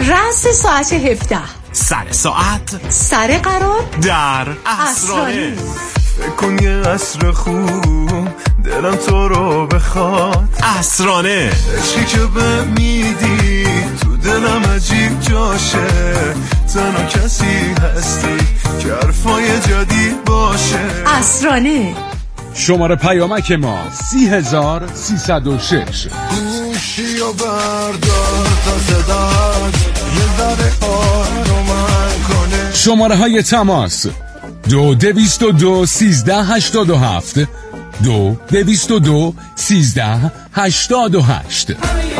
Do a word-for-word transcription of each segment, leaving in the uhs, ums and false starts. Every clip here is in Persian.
رأس ساعت هفده، سر ساعت، سر قرار در اسرانه. فکر کن یه عصر خوب دلم تو رو بخواد، اسرانه. عشقی که به میدی تو دلم عجیب جاشه، تنها کسی هستی که حرفای جدید باشه. اسرانه. شماره پیامک ما سی هزار سیصد و شش. گوشی و بردار تا صدات یه ذره آرومم کنه. شماره های تماس دو دویست و دو سیزده هشتاد و هفت، دو دویست و دو سیزده هشتاد و هشت.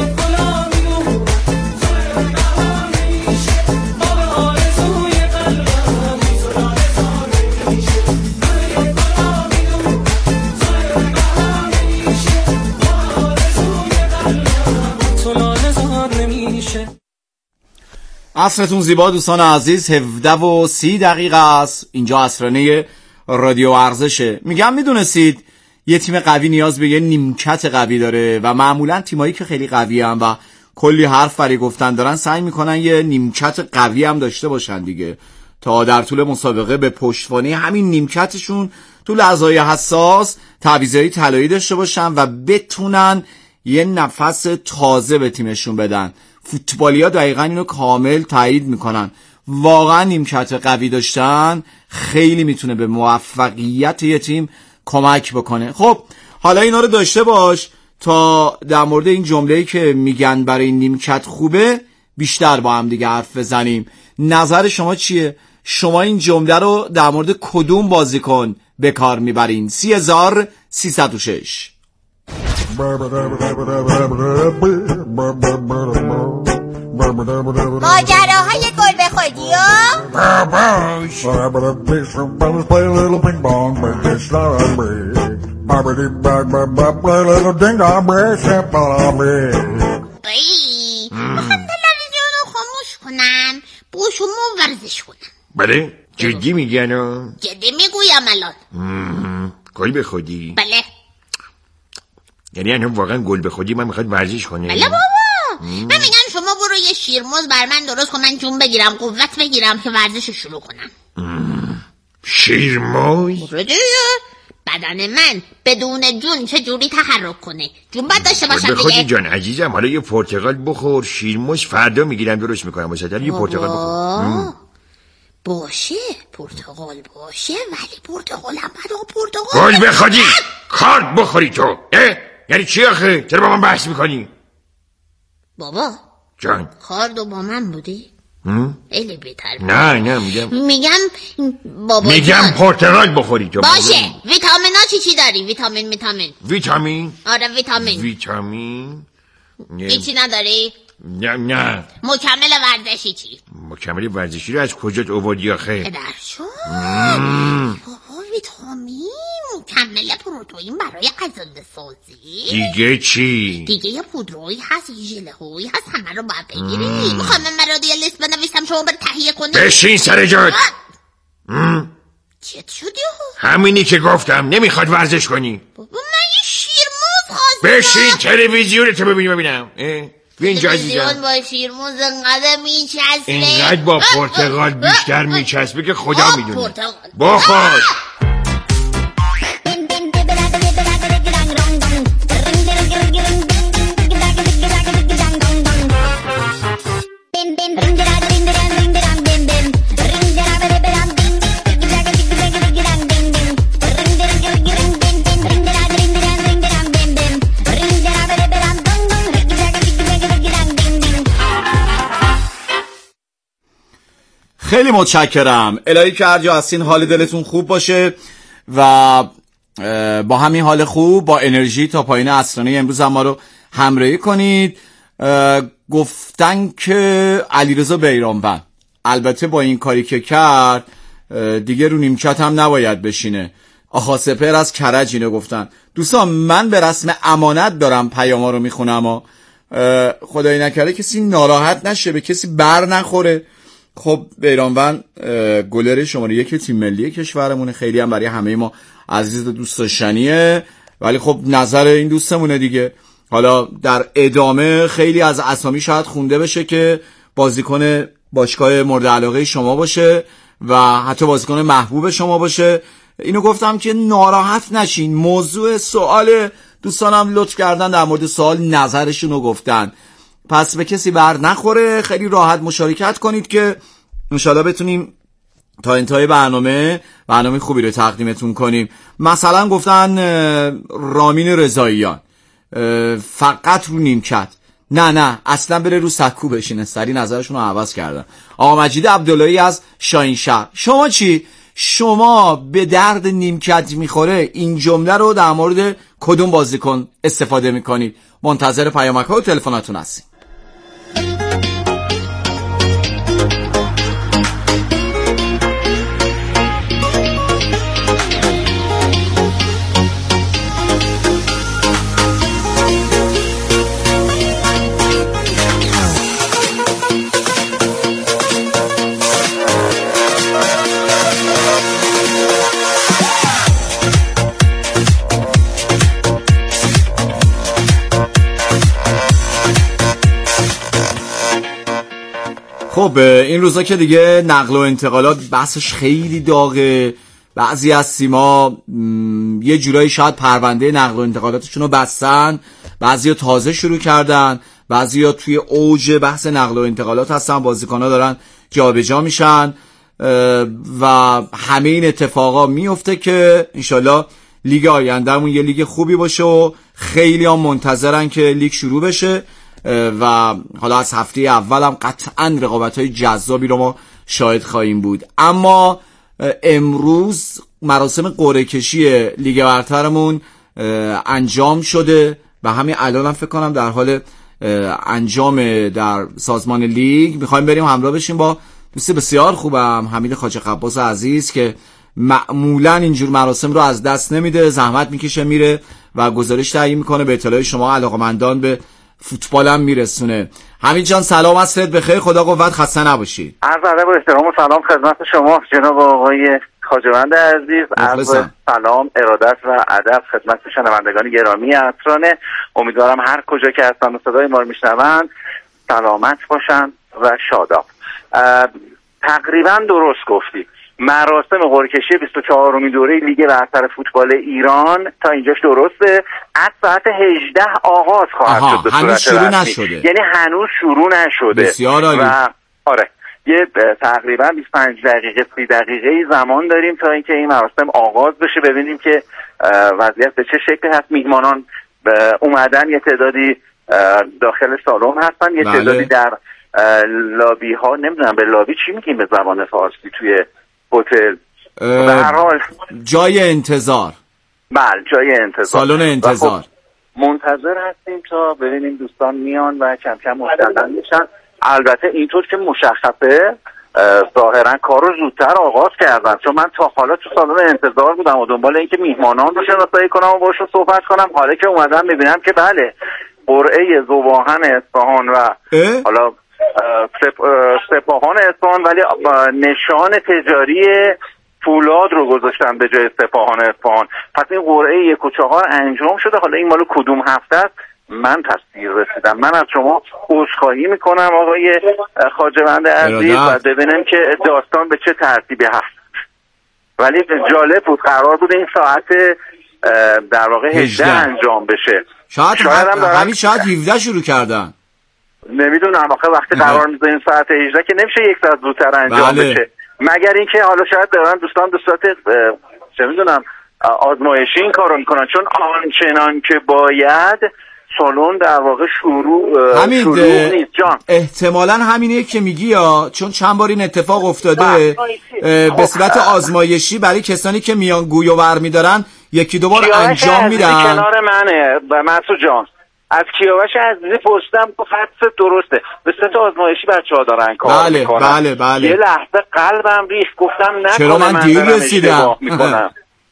عصرتون زیبا دوستان عزیز. هفده و سی دقیقه است. اینجا عصرانه رادیو ورزشه. میگم میدونستید یه تیم قوی نیاز به یه نیمکت قوی داره و معمولا تیمایی که خیلی قوی هم و کلی حرف برای گفتن دارن سعی میکنن یه نیمکت قوی هم داشته باشن دیگه، تا در طول مسابقه به پشتوانه همین نیمکتشون تو لحظه‌های حساس تعویضای طلایی داشته باشن و بتونن یه نفس تازه به تیمشون بدن. فوتبالیا دقیقاً اینو کامل تایید میکنن. واقعا نیمکت قوی داشتن خیلی میتونه به موفقیت یه تیم کمک بکنه. خب حالا اینا رو داشته باش تا در مورد این جمله‌ای که میگن برای نیمکت خوبه بیشتر با هم دیگه حرف بزنیم. نظر شما چیه؟ شما این جمله رو در مورد کدوم بازیکن به کار میبرین؟ سی هزار سیصد و شش. ماجراهای گل به خودی میخوام تلویزیون رو خاموش کنم با شما ورزش کنم. بله جدی میگن؟ جدی میگویم الان. گل به خودی؟ بله. یعنی الان واقعا گل به خودی من میخواد ورزش کنه؟ بله بابا. من میگم شما برو یه شیرموز بر من درست کن، من جون بگیرم قوت بگیرم که ورزش شروع کنم. شیرموز؟ برو دیگه. بدن من بدون جون چه جوری تحرک کنه؟ جون باید داشته باشم دیگه. به خودی دیگه. جان عزیزم حالا یه پرتقال بخور، شیرموز فردا میگیرم درست میکنم واسه یه پرتقال بخور. باشه پرتقال باشه، ولی پرتقال هم باید پرتقال گل به خودی کارت بخوری تو. اه؟ یعنی چی آخه؟ چرا با من بحث میکنی؟ بابا جان کاردو با من بودی؟ خیلی بهتر. نه نه میگم میگم بابا میگم پرتقال بخوری تو. باشه. ویتامینا چی چی داری؟ ویتامین ویتامین ویتامین؟ آره ویتامین. ویتامین هیچی نداری؟ نه نه. مکمل ورزشی چی؟ مکمل ورزشی رو از کجات آوردی آخه؟ پدرشو بابا ویتامین مکمل پروتئین برای غذا سازی. دیگه چی؟ دیگه یه پودرویی هست، یه ژله هایی هست، همه رو باید بگیری. میخوام من برای یه لیست بنویسم شما برای تهیه کنی. بشین سر جات. چت شدی؟ همینی که گفتم نمیخواد ورزش کنی. بابا من یه شیرموز خواستم. بشین تلویزیون تو ببینی ببینم. بیا اینجا عزیزم. تلویزیون با شیرموز انقدر میچسبه، اینقدر با پرتقال بیشتر میچسبه که خدا میدونه. بخور. خیلی متشکرم. الهی که هر جا هستین حال دلتون خوب باشه و با همین حال خوب با انرژی تا پایین عصرانه امروز هم ما رو همراهی کنید. گفتن که علیرضا بیرانوند البته با این کاری که کرد دیگه رو نیمکت هم نباید بشینه. آقا سپر از کرج اینو گفتن. دوستان من به رسم امانت دارم پیاما رو میخونم و خدایی نکرده کسی ناراحت نشه، به کسی بر نخوره. خب بیرانوند گلر شماره یک تیم ملی کشورمونه، خیلی هم برای همه ما عزیز و دوست داشتنیه، ولی خب نظر این دوستمونه دیگه. حالا در ادامه خیلی از اسامی شاید خونده بشه که بازیکن باشگاه مورد علاقه شما باشه و حتی بازیکن محبوب شما باشه. اینو گفتم که ناراحت نشین. موضوع سوال دوستانم لطف کردن در مورد سوال نظرشون رو گفتن، پس به کسی بر نخوره. خیلی راحت مشارکت کنید که انشالله بتونیم تا انتهای برنامه برنامه خوبی رو تقدیمتون کنیم. مثلا گفتن رامین رضاییان فقط رو نیمکت، نه نه اصلا بره رو سکو بشینه. سری نظرشون رو عوض کردن. آقا مجید عبداللهی از شاهینشهر، شما چی؟ شما به درد نیمکت میخوره این جمله رو در مورد کدوم بازیکن استفاده میکنید؟ منتظر پیامک‌ها و تلفناتون هستیم. خب این روزا که دیگه نقل و انتقالات بحثش خیلی داغه. بعضی از تیم‌ها یه جورایی شاید پرونده نقل و انتقالاتشون رو بستن، بعضیا تازه شروع کردن، بعضیا توی اوج بحث نقل و انتقالات هستن، بازیکن‌ها دارن جابجا میشن و همه این اتفاقا میفته که انشالله لیگ آیندهمون یه لیگ خوبی باشه و خیلی هم منتظرن که لیگ شروع بشه و حالا از هفته اول هم قطعا رقابت‌های جذابی رو ما شاهد خواهیم بود. اما امروز مراسم قرعه کشی لیگ برترمون انجام شده و همین الان هم فکر کنم در حال انجام در سازمان لیگ. میخوایم بریم همراه بشیم با دوست بسیار خوبم حمید خواجه قباس عزیز که معمولا اینجور مراسم رو از دست نمیده، زحمت میکشه میره و گزارش تهیه میکنه، به اطلاع شما علاقه‌مندان به فوتبال هم میرسونه. حمید جان سلام، عصرت بخیر، خدا قوت، خسته نباشی. عرض ادب و احترام و سلام خدمت شما جناب آقای خواجه‌وند عزیز. عرض سلام، ارادت و ادب خدمت شنوندگان گرامی عطرانه. امیدوارم هر کجا که هستن و صدای ما رو میشنوند سلامت باشن و شاداب. تقریبا درست گفتی. مراسم قرعه کشی بیست و چهارمین دوره لیگ برتر فوتبال ایران تا اینجاش درسته، از ساعت هجده آغاز خواهد شد به صورت شروع رسمی. نشده. یعنی هنوز شروع نشده. بسیار عالی. و آره یه تقریبا بیست و پنج دقیقه سی دقیقه زمان داریم تا اینکه این مراسم آغاز بشه، ببینیم که وضعیت به چه شکلی هست. میهمانان اومدن، یه تعدادی داخل سالن هستن، یه بله. تعدادی در لابی ها، نمیدونم به لابی چی میگیم به زبان فارسی توی هتل، به هر حال جای انتظار. بله جای انتظار، سالن انتظار. خب منتظر هستیم تا ببینیم دوستان میان و کم کم مستقل میشن. البته اینطور که مشخصه ظاهرا کار رو زودتر آغاز کردن، چون من تا حالا تو سالن انتظار بودم و دنبال اینکه میهمانان رو شناسایی کنم و باشون صحبت کنم. حالا که اومدم میبینم که بله قرعه ذوب‌آهن اصفهان و اه؟ حالا سپ... سپاهان اصفهان، ولی نشان تجاری فولاد رو گذاشتن به جای سپاهان اصفهان. پس این قرعه یک و چهار انجام شده. حالا این مال کدوم هفته است من تصدیر رسیدم. من از شما عذرخواهی میکنم آقای خواجه‌وند عزیز و ببینم که داستان به چه ترتیبی هست. ولی جالب بود، قرار بود این ساعت در واقع هجده انجام بشه. شاید همین شاید هفده شروع کردن، نمیدونم. آخه وقتی قرار میذاریم ساعت هجده که نمیشه یک ساعت زودتر انجام بله. بشه، مگر اینکه حالا شاید دارن دوستان به صورت چه میدونم آزمایشی این کارو میکنن، چون آنچنان که باید سالن در واقع شروع همین شروع نیست جان. احتمالاً همینه که میگی، یا چون چند بار این اتفاق افتاده به صورت آزمایشی برای کسانی که میان گویو برمیدارن یکی دو بار انجام میدن. کنار منه و مسعود جان از کیاوش عزیزی پرسیدم گفت حدس درسته، به صورت آزمایشی بچه‌ها دارن کار بله، میکنن. بله بله. یه لحظه قلبم ریخت، گفتم نکنه چرا من دیر رسیدم میکنم.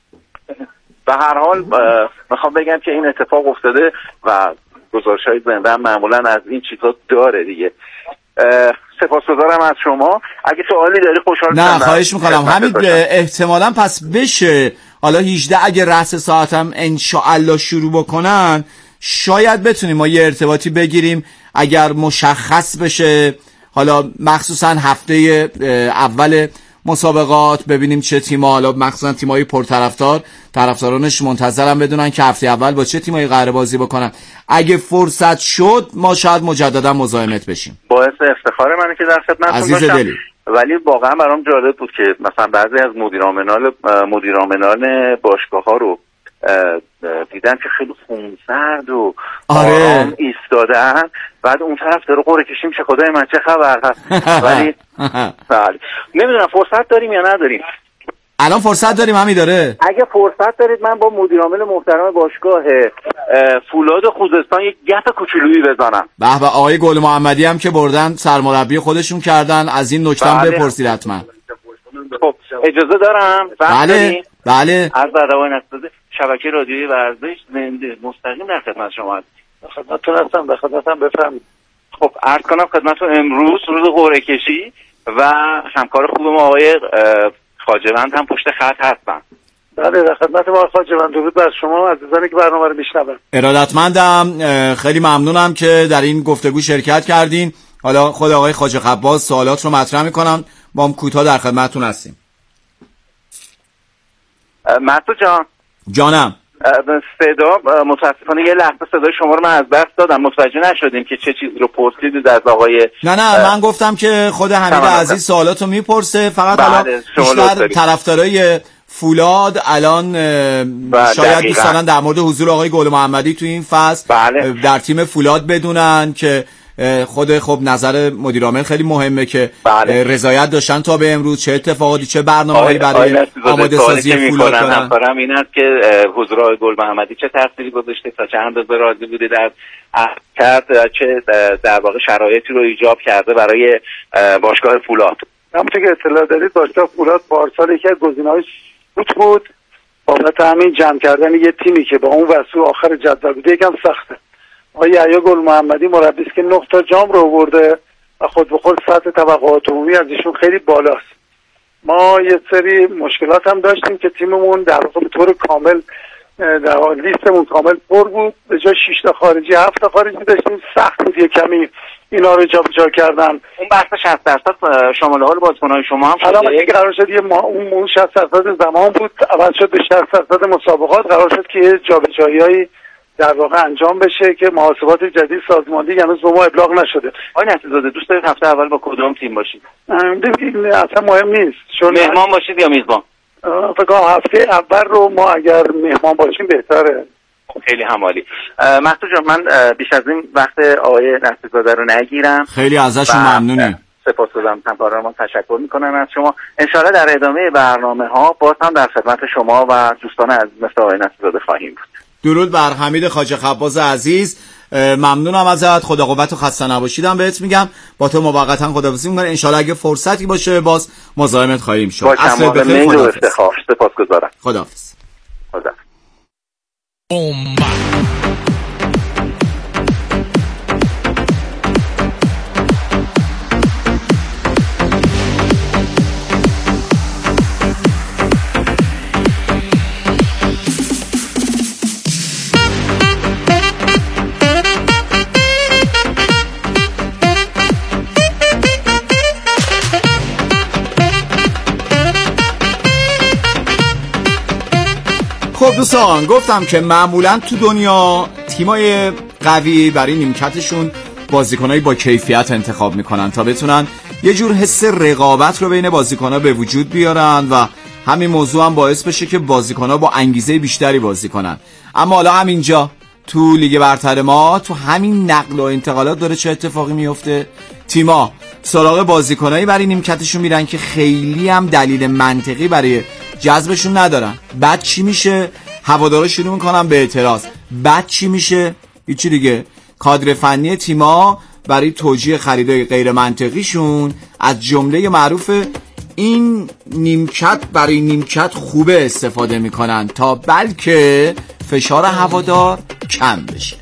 به هر حال میخوام بگم که این اتفاق افتاده و گزارش‌های زنده معمولا از این چیزا داره دیگه. سپاسگزارم از شما. اگه سوالی داری خوشحال میشم. نه خواهش میکنم. همین احتمالاً پس بشه حالا هجده اگه رأس ساعتم انشاءالله شروع بکنن شاید بتونیم ما یه ارتباطی بگیریم اگر مشخص بشه حالا مخصوصا هفته اول مسابقات ببینیم چه تیم‌ها، حالا مخصوصا تیم‌های پرطرفدار طرفدارانش منتظرم بدونن که هفته اول با چه تیمایی قراره بازی بکنن. اگه فرصت شد ما شاید مجددا مزاحمت بشیم. باعث افتخار منه که در خدمتتون باشم. دلی. ولی واقعا برام جالب بود که مثلا بعضی از مدیرعاملان مدیرعاملان باشگاه‌ها رو دیدن که خیلی خونسرد و آرام ایستادن، بعد اون طرف داره قرعه کشی میشه خدای من چه خبر هست. ولی بله نمیدونم فرصت داریم یا نداریم. الان فرصت داریم همین داره. اگه فرصت دارید من با مدیرعامل محترم باشگاه فولاد خوزستان یک گپ کوچولویی بزنم. به به آقای گل محمدی هم که بردن سرمربی خودشون کردن، از این نکته هم بپرسید حتما. خب اجازه دارم؟ بله بله. از برنامه نقصد شبکه رادیویی ورزش زنده مستقیم در خدمت شما هستم. خدمتتون هستم، به خدمتم بفرمایید. خب عرض کنم خدمتتون امروز روز قرعه کشی و همکار خوب ما آقای خواجه‌وند هم پشت خط هستن. بله در خدمت ما خواجه‌وند. درود بر شما عزیزانی که برنامه رو میشنون. ارادتمندم، خیلی ممنونم که در این گفتگو شرکت کردین. حالا خود آقای خواجه خباز سوالات رو مطرح میکنم، ما هم کوتاه در خدمتتون هستیم. مسعود جان. جانم. صدا متاسفانه یه لحظه صدای شما رو من از دست دادم، متوجه نشدیم که چه چیزی رو پرسیدید از آقای. نه نه من گفتم که خود حمید عزیز سوالاتو میپرسه، فقط حالا بیشتر طرفدارای فولاد الان شاید دوست دارن در مورد حضور آقای گل محمدی تو این فصل بله. در تیم فولاد بدونن که خود خب نظر مدیر عامل خیلی مهمه که بله. رضایت داشتن تا به امروز، چه اتفاقاتی چه برنامه‌ای برای آماده سازی فولاد دارن. همکارم این است که حضور آقای گل محمدی چه تأثیری گذاشته، تا چه اندازه راضی بوده در کرد، چه در واقع شرایطی رو ایجاب کرده برای باشگاه فولاد. همونطور که اطلاع دارید باشگاه فولاد پارسال یکی از گزینه‌های سقوط بود، بابت همین جمع کردن یه تیمی که با اون وسو آخر جدول بوده یکم سخته. آقای یحیی گل محمدی مربی است که نه تا جام رو آورده و خود به خود سطح توقعات عمومی از ایشون خیلی بالاست. ما یه سری مشکلات هم داشتیم که تیممون در واقع به طور کامل در لیستمون کامل پر بود، به جای شش تا خارجی هفت تا خارجی داشتیم، سخت بود یه کمی اینا رو جابجا کردن. اون بحث شصت درصد شامل حال بازیکن‌های شما هم شده. الان قرار شد یه ما اون شصت درصد زمان بود عوض شد به شصت درصد مسابقات، قرار شد که یه جابجایی‌های در واقع انجام بشه که محاسبات جدید سازماندهی هنوز به ما ابلاغ نشده. آقای نصیرزاده دوست دارید هفته اول با کدوم تیم باشید؟ این اصلا مهم نیست. چون مهمان باشید یا میزبان؟ فکر کنم هفته اول رو ما اگر مهمان باشیم بهتره. خیلی همالی. مسعود جان من بیش از این وقت آقای نصیرزاده رو نگیرم. خیلی ازشون ممنونیم. سپاسگزارم، همکاران تشکر میکنم از شما. انشالله در ادامه برنامه ها باز هم در خدمت شما و دوستان عزیز مثل آقای نصیرزاده خواهیم بود. درود بر حمید خواجه خباز عزیز، ممنونم ازت، خدا قوت و خسته نباشیدم بهت میگم. با تو موقتا خداحافظی میکنم، ان شاءالله اگه فرصتی باشه باز مزاحمت خواهیم شد. اصلا بخیر، خداحافظ. سپاسگزارم. خداحافظ. خدا. خب دوستان، گفتم که معمولا تو دنیا تیمای قوی برای نیمکتشون بازیکنایی با کیفیت انتخاب میکنن تا بتونن یه جور حس رقابت رو بین بازیکن‌ها به وجود بیارن و همین موضوع هم باعث بشه که بازیکن‌ها با انگیزه بیشتری بازی کنن. اما حالا همینجا تو لیگ برتر ما تو همین نقل و انتقالات داره چه اتفاقی میفته؟ تیما سراغ بازیکنایی برای نیمکتشون میرن که خیلی هم دلیل منطقی برای جذبشون ندارن. بعد چی میشه؟ هوادارا شروع میکنن به اعتراض. بعد چی میشه؟ هیچی دیگه، کادر فنی تیما برای توجیه خریدای غیر منطقیشون از جمله معروف این نیمکت برای نیمکت خوبه استفاده میکنن تا بلکه فشار هوادار کم بشه.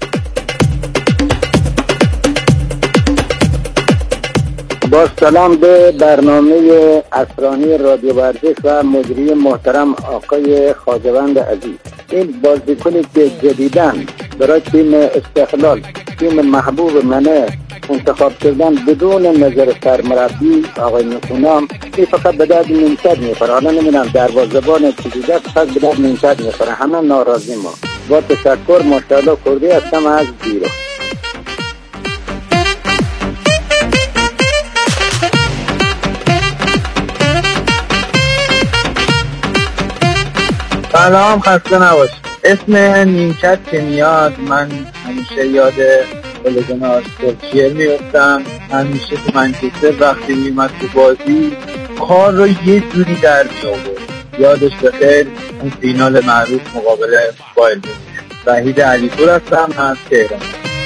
با سلام به برنامه عصرانی رادیو ورزش و مجری محترم آقای خواجه‌وند عزیز. این بازیکنی که جدیداً برای تیم استقلال، تیم محبوب منه، انتخاب کردن بدون نظر سرمربی آقای نکونام این فقط به درد نیمکت میخوره. حالا نمیدونم دروازه‌بان چی دیگه فقط به درد نیمکت میخوره. همه ناراضی ما. با تشکر ماشاءالله کردی هستم از بیرون. سلام، خسته نباش. اسم نیمکت که میاد من همیشه یاد بلگن آرسولشیر میفتم. همیشه تو منچستر وقتی میمد تو بازی کار رو یه جوری در می‌آورد. یادش بخیر اون فینال معروف مقابل بایرن مونیخ. وحید علیپور هستم از تهران.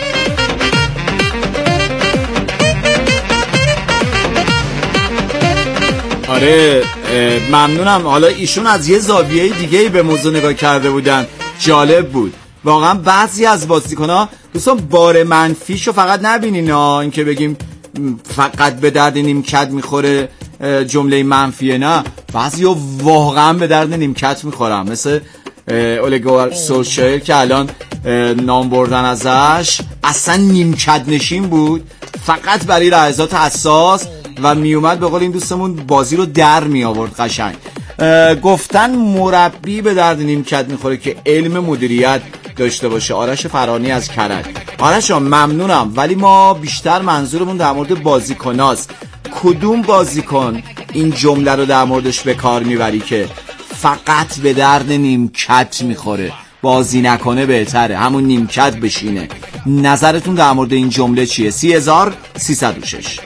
آره ممنونم. حالا ایشون از یه زاویه دیگه‌ای به موضوع نگاه کرده بودن، جالب بود واقعا. بعضی از بازیکن‌ها دوستان بار منفیشو فقط نبینین ها، این که بگیم فقط به درد نیمکت میخوره جمله منفیه، نه، بعضی‌ها واقعا به درد نیمکت میخورن، مثل اولگوار سولشایر که الان نام بردن ازش اصلا نیمکت نشین بود، فقط برای لحظات حساس و میومد به قول این دوستمون بازی رو در می آورد قشنگ. گفتن مربی به درد نیمکت میخوره که علم مدیریت داشته باشه. آرش فرانی از کرج. آرش ممنونم، ولی ما بیشتر منظورمون در مورد بازیکناست. کدوم بازیکن این جمله رو در موردش به کار میبری که فقط به درد نیمکت میخوره، بازی نکنه بهتره، همون نیمکت بشینه؟ نظرتون در مورد این جمله چیه؟ سی هزار سیصد و شش.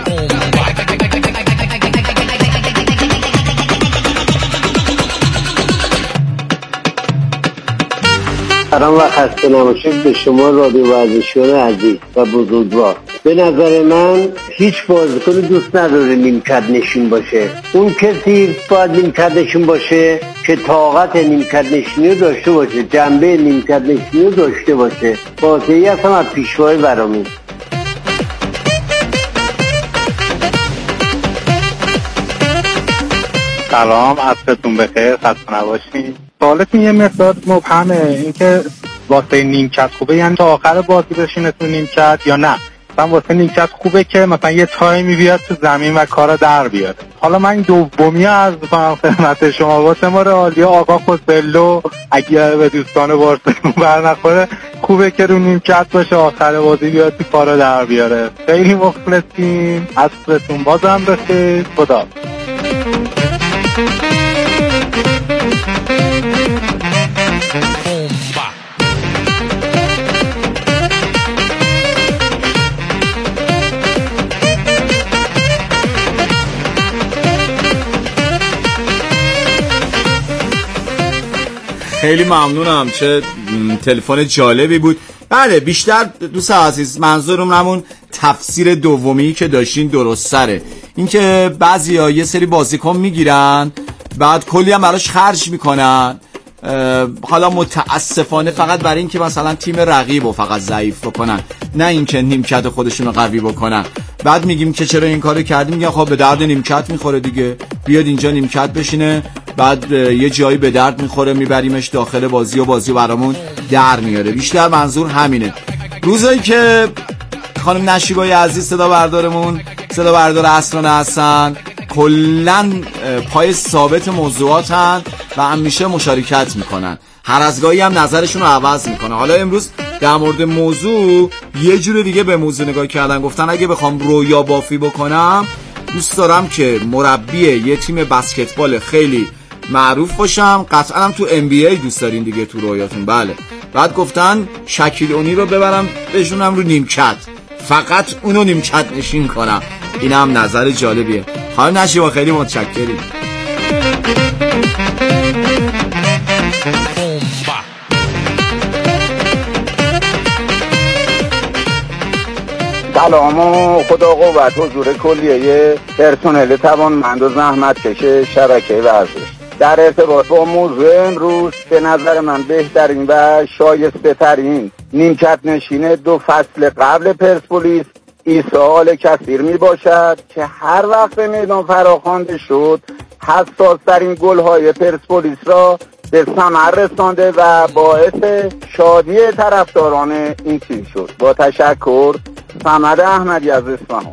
سلام و خسته نباشید به شما رادیو ورزشیان عزیز و بزرگوار. به نظر من هیچ بازیکن دوست نداره نیمکت نشین باشه. اون کسی باید نیمکت نشین باشه که طاقت نیمکت نشینی رو داشته باشه، جنبه نیمکت نشینی رو داشته باشه. واقعی هستم از پیشوای برامی. سلام، عصرتون بخیر، خسته نباشید. سوالتون یه مقدار مبهمه، اینکه واسه نیمکت خوبه یعنی تا آخر بازی بشینه تو نیمکت یا نه مثلا واسه نیمکت خوبه که مثلا یه تایمی بیاد تو زمین و کارا در بیاره. حالا من دومی عرض کنم خدمت شما، واسه ما رئالیا آقا خوسلو اگه به دوستان بارسلون برنخوره خوبه که رو نیمکت باشه، آخر بازی بیاد تو کارا در بیاره. خیلی مخلصیم، عصرتون بازم بخیر، خدا. خیلی ممنونم، چه تلفن جالبی بود. بله بیشتر دوست عزیز منظورم همون تفسیر دومی که داشتین درست سره، اینکه بعضیا یه سری بازیکن میگیرن بعد کلی هم براش خرج میکنن، حالا متاسفانه فقط برای اینکه مثلا تیم رقیب رو فقط ضعیف بکنن، نه اینکه نیمکت خودشون رو قوی بکنن. بعد میگیم که چرا این کارو کردیم، میگن خب به درد نیمکت میخوره دیگه، بیاد اینجا نیمکت بشینه، بعد یه جایی به درد میخوره میبریمش داخل بازی و بازی برامون در میاره. بیشتر منظور همینه. روزایی که خانم نشیبای عزیز صدا بردارمون، صدا بردار اسرانه هستن، کلن پای ثابت موضوعاتن و همیشه مشارکت میکنن، هر از گاهی هم نظرشون رو عوض میکنه. حالا امروز در مورد موضوع یه جور دیگه به موضوع نگاه کردن، گفتن اگه بخوام رویا بافی بکنم دوست دارم که مربی یه تیم بسکتبال خیلی معروف باشم، قطعا هم تو ام بی ای دوست دارین دیگه تو رویاتون. بله بعد گفتن شکیل اونی رو ببرم بشونم رو نیمکت، فقط اونو نیمکت نشین کنم. این هم نظر جالبیه. خانم نشیبا خیلی متشکریم. سلام و خدا قوت حضور کلیه پرسنل توانمند و زحمت کش شبکه ورزش. در ارتباط با موضوع امروز به نظر من بهترین و شایسته ترین نیمکت نشین دو فصل قبل پرسپولیس عیسی آل کثیر می باشد که هر وقت به میدان فراخوانده شد حساس ترین گل های پرسپولیس را به ثمر رسانده و باعث شادی طرفداران این تیم شد. با تشکر، صمد احمدی از اصفهان.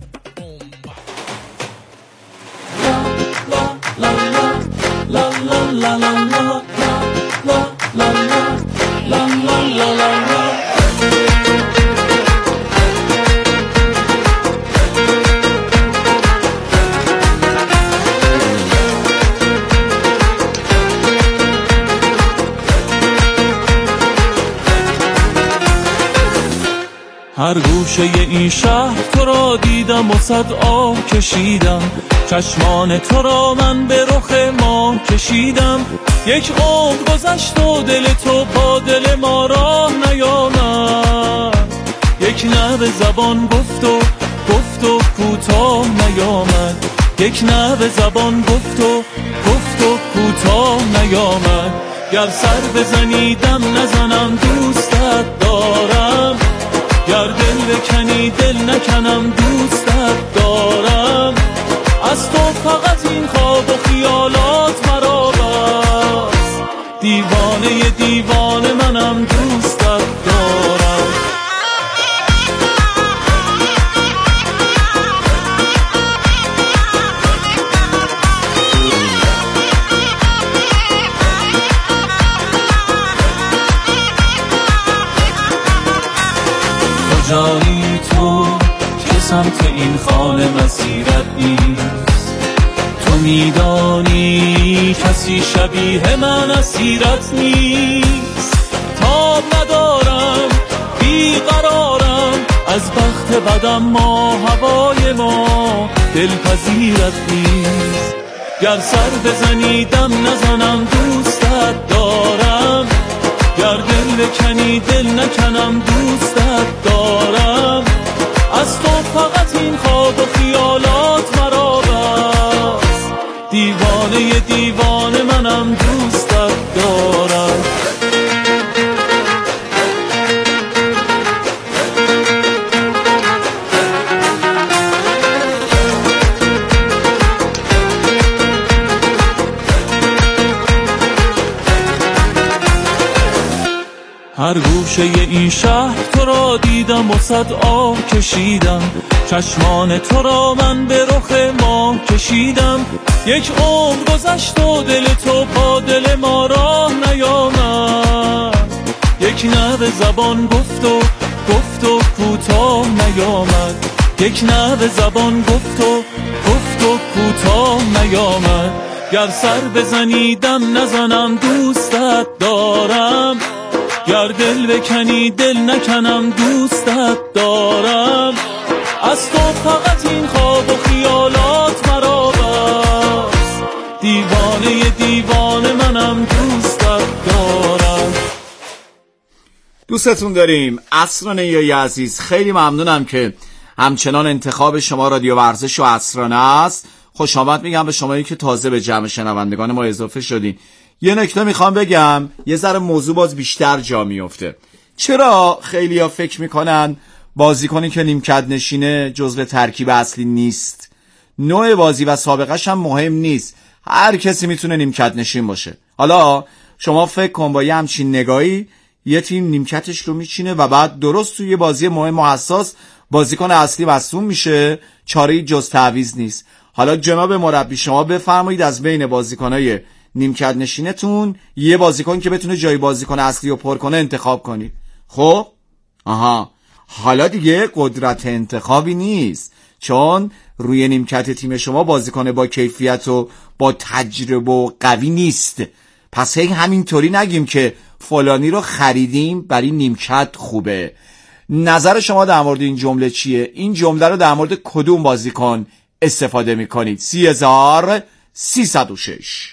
هر گوشه این شهر تو را دیدم و صد آه کشیدم، چشمان تو را من به رخ ماه کشیدم. یک عمر گذشت و دل تو با دل ما راه نیامد، یک نبض زبان گفت و گفت و کوتاه نیامد، یک نبض زبان گفت و گفت و کوتاه نیامد. گر سر بزنی دم نزنم دوستت دارم، گر دل بکنی دل نکنم دوستت دارم. از تو فقط این خواب و خیالات مرا بس، دیوانه دیوانه منم دوستت دارم. کجایی تو که سمت این خانه مسیرت نیست؟ تو میدانی کسی شبیه من اسیرت نیست. تاب ندارم بیقرارم از بخت بدم، ما هوای ما دلپذیرت نیست. گر سر بزنی دم نزنم دوستت دارم، گر دل بکنی دل نکنم دوستت دارم. از تو فقط این خواب و خیالات مرا بس، دیوانه دیوانه منم دوستت دارم. هر گوشه این شهر تو را دیدم و صد آه کشیدم، چشمان تو را من به رخ ماه کشیدم. یک عمر گذشت و دل تو با دل ما راه نیامد، یک نبض زبان گفت و گفت و کوتاه نیامد، یک نبض زبان گفت و گفت و کوتاه نیامد. گر سر بزنی دم نزنم دوستت دارم، گر دل بکنی دل نکنم دوستت دارم. از تو فقط این خواب و خیالات مرا بس، دیوانه دیوانه منم دوستت دارم. دوستتون داریم. عصرانه یا عزیز، خیلی ممنونم که همچنان انتخاب شما رادیو ورزش و عصرانه است. خوش آمد میگم به شمایی که تازه به جمع شنوندگان ما اضافه شدین. یه نکته میخوام بگم، یه ذره موضوع باز بیشتر جا میفته. چرا خیلیا فکر میکنن بازیکنی که نیمکت نشینه جزو ترکیب اصلی نیست؟ نوع بازی و سابقش هم مهم نیست، هر کسی میتونه نیمکت نشین باشه. حالا شما فکر کن با یه همچین نگاهی یه تیم نیمکتش رو میچینه و بعد درست توی بازی مهم و حساس بازیکن اصلی مصدوم میشه، چاره‌ای جز تعویض نیست. حالا جناب مربی شما بفرمایید از بین بازیکنای نیمکت نشینتون یه بازیکن که بتونه جای بازیکن اصلی رو پر کنه انتخاب کنید. خب آها، حالا دیگه قدرت انتخابی نیست، چون روی نیمکت تیم شما بازیکن با کیفیت و با تجربه و قوی نیست. پس هی همینطوری نگیم که فلانی رو خریدیم برای نیمکت خوبه. نظر شما در مورد این جمله چیه؟ این جمله رو در مورد کدوم بازیکن استفاده میکنید؟ سی هزار سیصد و شش.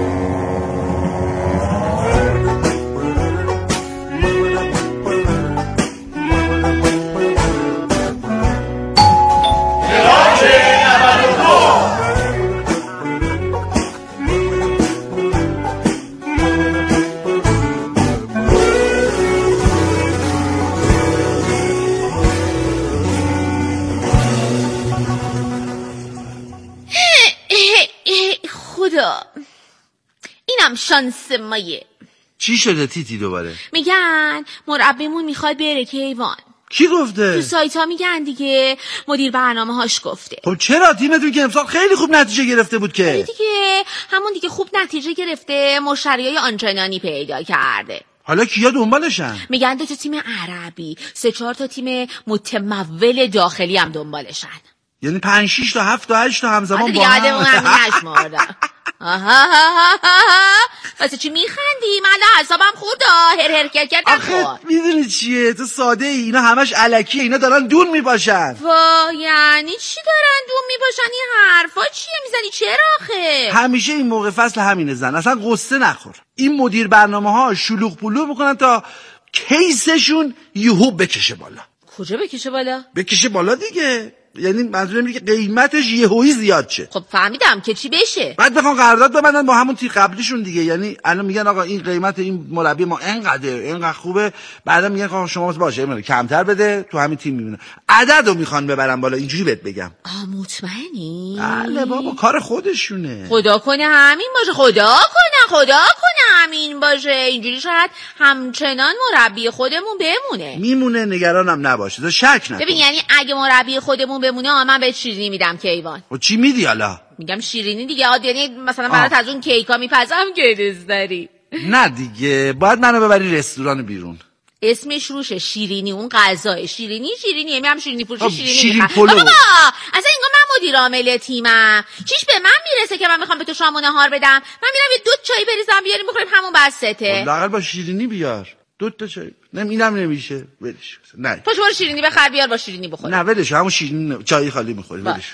اینم شانس مایه. چی شده تیتی دوباره؟ میگن مربیمون میخواد بره کیوان. کی گفته؟ تو سایت ها میگن دیگه، مدیر برنامه هاش گفته. خب چرا؟ تیمتون که امسال خیلی خوب نتیجه گرفته بود که. دیگه همون دیگه خوب نتیجه گرفته، مشتریای آنچنانی پیدا کرده. حالا کیا دنبالشن؟ میگن دو تا تیم عربی، سه چهار تا تیم متمول داخلی هم دنبالشن. یعنی پنج شش تا هفت تا هشت تا همزمان با هم. دیگه عدمون هم نشمردم. واسه چی میخندی؟ من حسابم خودا هر هر کرد کرد. آخه میدونی چیه؟ تو ساده ای، اینا همش الکیه، اینا دارن دون میباشن. وا یعنی چی دارن دون میباشن؟ این حرفا چیه میزنی؟ چرا آخه؟ همیشه این موقع فصل همینه زن، اصلا قصه نخور. این مدیر برنامه ها شلوغ پلوغ میکنن تا کیسشون یهو بکشه بالا. کجا بکشه بالا؟ بکشه بالا دیگه، یعنی منظورم اینه که قیمتش یهویی زیاد شه. خب فهمیدم که چی بشه. بعد بخوان قرارداد ببندن با همون تیم قبلیشون دیگه، یعنی الان میگن آقا این قیمت این مربی ما اینقدر اینقدر خوبه، بعدا میگن آقا شما باشه میونه کمتر بده، تو همین تیم میمونه. عددو میخوان ببرن بالا، اینجوری بهت بگم. آ مطمئنی؟ بله بابا کار خودشونه. خدا کنه همین باشه، خدا کنه خدا کنه همین باشه. اینجوری شاید همچنان مربی خودمون بمونه. میمونه، نگرانم نباشه، تو شک نکن. ببین یعنی اگه مربی خودمون بمونه من به شیرینی میدم کیوان. و چی میدی حالا؟ میگم شیرینی دیگه. عادی یعنی مثلا برات از اون کیکا میپزم که دوست داری. نه دیگه، باید منو ببری رستوران بیرون. اسمش روشه شیرینی، اون غذای شیرینی شیرینی میام شیرینی فروشی شیرینی شیرین میخوام. پلو. بابا اصلا انگار من مدیر عامل تیمم، چیش به من میرسه که من میخوام به تو شام و نهار بدم؟ من میرم یه دو چای بریزم بیاریم بخوریم، همون بسته. لااقل با شیرینی بیار دو تا چای. نه اینم نمیشه، ولش. نه پاشو برو شیرینی بخر بیار با شیرینی بخور. نه ولش، همون شیرینی چای خالی میخوری ولش.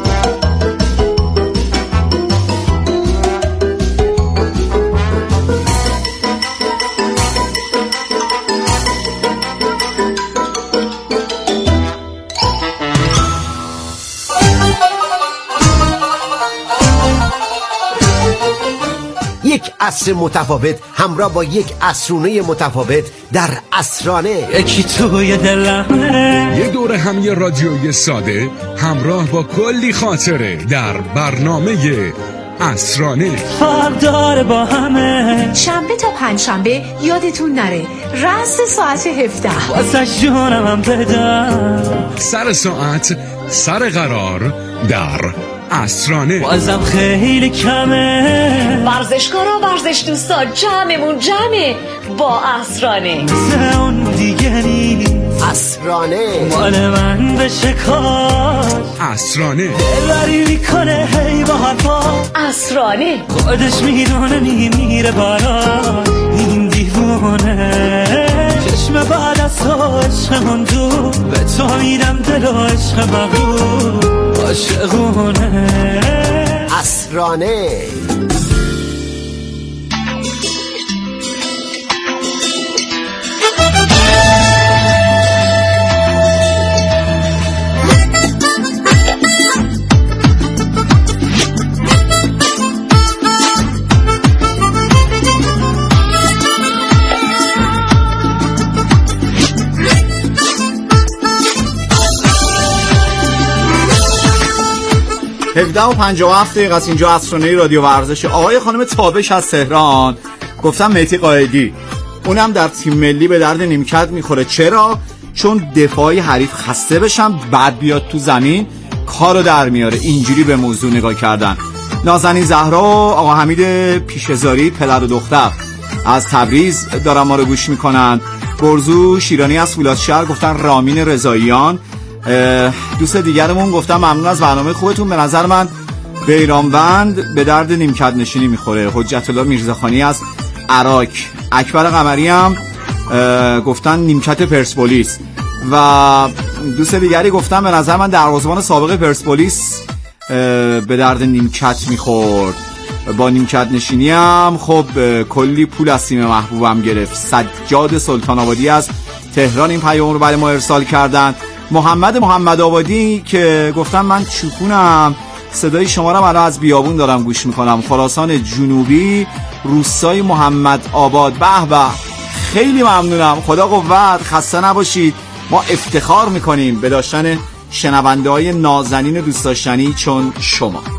یک عصر متفاوت همراه با یک عصرونه متفاوت در عصرانه. یکی توی دلمه، یه دور همی رادیوی ساده همراه با کلی خاطره در برنامه عصرانه. فرق داره با همه، شنبه تا پنج شنبه یادتون نره رأس ساعت هفده واسه جونم هم بدم، سر ساعت سر قرار در عصرانه. بازم خیلی کمه، ورزشکارا ورزش دوستا جمعمون جمعه با عصرانه. مثل اون دیگه نیست عصرانه مال من بشه کار. عصرانه دلبری میکنه هی با حرفا. عصرانه خودش میدونه میمیره برا این دیوانه. چشم بعد از تو عشقمون دور، به تو میدم دل و عشق مغرور عاشقونه. عصرانه هفده و پنجاه و هفت دقیقه از اینجا عصرانه رادیو ورزش. آقای خانم تابش از تهران گفتم مهدی قائدی اونم در تیم ملی به درد نیمکت میخوره. چرا؟ چون دفاعی حریف خسته بشن بعد بیاد تو زمین کارو در میاره. اینجوری به موضوع نگاه کردن. نازنین زهرا و آقا حمید پیشه‌زاری پدر و دختر از تبریز دارن ما رو گوش میکنن. برزو شیرانی از فولادشهر گفتن رامین رضاییان. دوست دیگرمون گفتم ممنون از برنامه خوبتون، به نظر من بیرانوند به درد نیمکت نشینی میخوره. حجت الله میرزاخانی از عراق. اکبر قمری هم گفتن نیمکت پرسپولیس. و دوست دیگری گفتم به نظر من دروازه‌بان سابق پرسپولیس به درد نیمکت میخورد. با نیمکت نشینی هم خب کلی پول از تیم محبوبم گرفت. سجاد سلطان آبادی از تهران این پیام رو برای ما ارسال کردن. محمد محمد آبادی که گفتم من چوپونم، صدای شما رو الان از بیابون دارم گوش میکنم. خراسان جنوبی روستای محمد آباد. به به خیلی ممنونم، خدا قوت، خسته نباشید. ما افتخار میکنیم به داشتن شنونده های نازنین دوست داشتنی چون شما.